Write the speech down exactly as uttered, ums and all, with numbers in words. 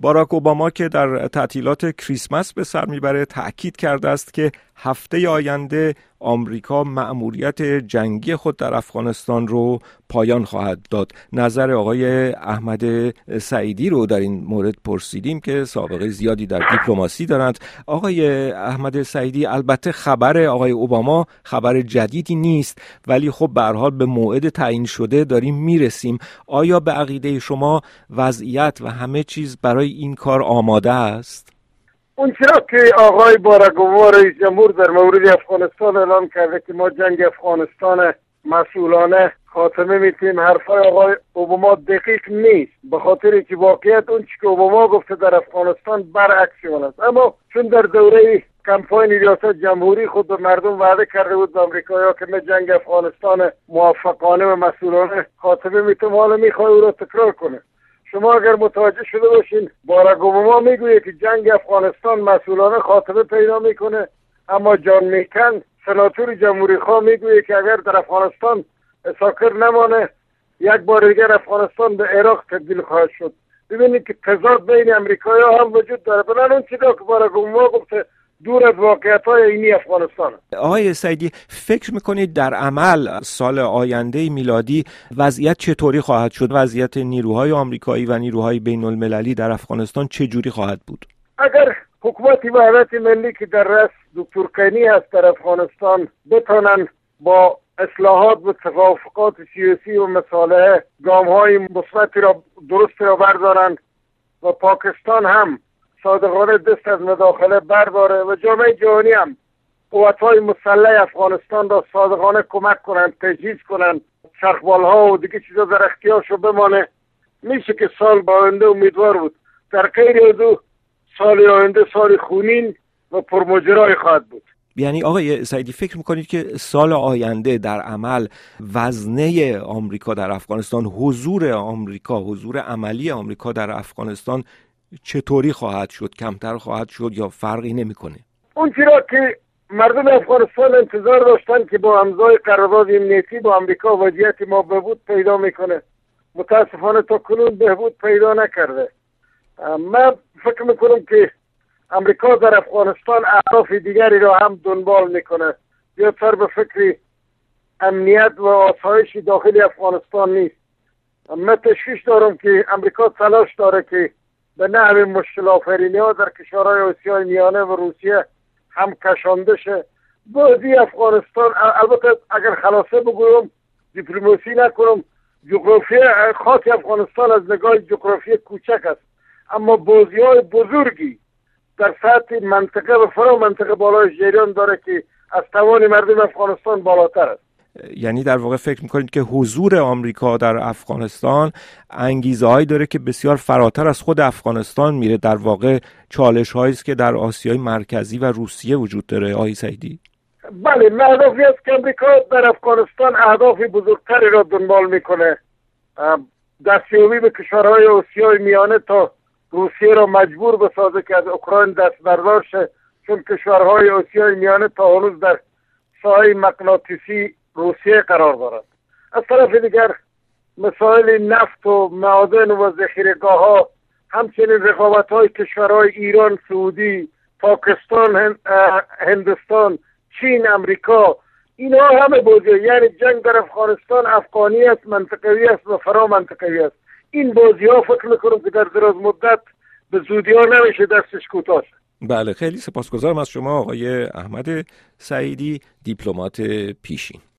باراک اوباما که در تعطیلات کریسمس به سر میبره تأکید کرده است که هفته آینده آمریکا مأموریت جنگی خود در افغانستان رو پایان خواهد داد. نظر آقای احمد سعیدی رو در این مورد پرسیدیم که سابقه زیادی در دیپلماسی دارند. آقای احمد سعیدی، البته خبر آقای اوباما خبر جدیدی نیست، ولی خب به هر حال به موعد تعیین شده داریم میرسیم. آیا به عقیده شما وضعیت و همه چیز برای این کار آماده است؟ اون چرا که آقای باراک اوباما رئیس جمهور در مورد افغانستان اعلام کرده که ما جنگ افغانستان مسئولانه خاتمه میتیم، حرفای آقای اوباما دقیق نیست، به خاطر که واقعیت اون چی که اوباما گفته در افغانستان برعکس اون است. اما چون در دوره کمپاین ریاست جمهوری خود به مردم وعده کرده بود به آمریکایی‌ها که ما جنگ افغانستان موفقانه و مسئولانه خاتمه میتیم، حالا میخواد او را تکرار کنه. شما اگر متوجه شده باشین باراک اوباما میگویه که جنگ افغانستان مسئولانه خاتمه پیدا میکنه، اما جان میکن سناتور جمهوری خواه میگویه که اگر در افغانستان ساکر نمانه یک بار دیگر افغانستان به عراق تبدیل خواهد شد. ببینید که تضاد بین امریکایی‌ها هم وجود داره. بنابراین اون چیزی که باراک اوباما گفته دور از واقعیت‌های اینی افغانستان. آقای سعیدی، فکر میکنید در عمل سال آینده میلادی وضعیت چطوری خواهد شد؟ وضعیت نیروهای آمریکایی و نیروهای بین المللی در افغانستان چه جوری خواهد بود؟ اگر حکومت وحدت ملی که در رأس دکتر غنی هست در افغانستان بتونن با اصلاحات و توافقات سیاسی و مصالحه گام‌های مثبتی را درست را بردارن و پاکستان هم صادقانه دست از مداخله برداره و جامعه جهانی هم قوت‌های مسلح افغانستان را صادقانه کمک کنند، تجهیز کنند، چرخبال‌ها و دیگه چیزا در اختیارشو بمانه، میشه که سال آینده امیدوار بود. در غیر از او سال آینده سال خونین و پرماجرای خواهد بود. یعنی آقای سعیدی فکر میکنید که سال آینده در عمل وزنه آمریکا در افغانستان، حضور آمریکا، حضور عملی آمریکا در افغانستان چطوری خواهد شد؟ کمتر خواهد شد یا فرقی نمیکنه؟ اون چرا که مردم افغانستان انتظار داشتن که با امضای قرارداد امنیتی با آمریکا وضعیت ما بهبود پیدا میکنه، متاسفانه تا کنون بهبود پیدا نکرده. من فکر میکنم که امریکا در افغانستان اهداف دیگری را هم دنبال میکنه، بیشتر به فکر امنیت و آسایش داخلی افغانستان نیست. من تشویش دارم که امریکا تلاش داره که به نحو مشکل آفرینی ها در کشورهای آسیای میانه و روسیه هم کشانده شه. بازی افغانستان، البته اگر خلاصه بگویم دیپلماسی نکنم، جغرافی خاک افغانستان از نگاه جغرافی کوچک است، اما بازی های بزرگی در سطح منطقه و فرا منطقه بالای جریان داره که از توان مردم افغانستان بالاتر است. یعنی در واقع فکر میکنید که حضور آمریکا در افغانستان انگیزه هایی داره که بسیار فراتر از خود افغانستان میره، در واقع چالش هایی است که در آسیای مرکزی و روسیه وجود داره. آقای سعیدی؟ بله، اهدافی است که آمریکا در افغانستان اهداف بزرگتری را دنبال میکنه، دستیابی به کشورهای آسیای میانه تا روسیه را مجبور بسازه که از اوکراین دست بردار شه، چون کشورهای آسیای میانه تا هنوز در ساحه مغناطیسی روسیه قرار دارد. از طرف دیگر مسائل نفت و معادن و ذخیره‌گاه ها، همچنین رقابت های کشورهای ایران، سعودی، پاکستان، هندوستان، چین، امریکا، اینا همه بازی، یعنی جنگ در افغانستان افغانی است، منطقوی است و فرا منطقوی است. این بازی ها فکر میکنم که در دراز مدت به زودی ها نمیشه دستش کوتاه شد. بله، خیلی سپاسگزارم از شما آقای احمد سعیدی، دیپلمات پیشین.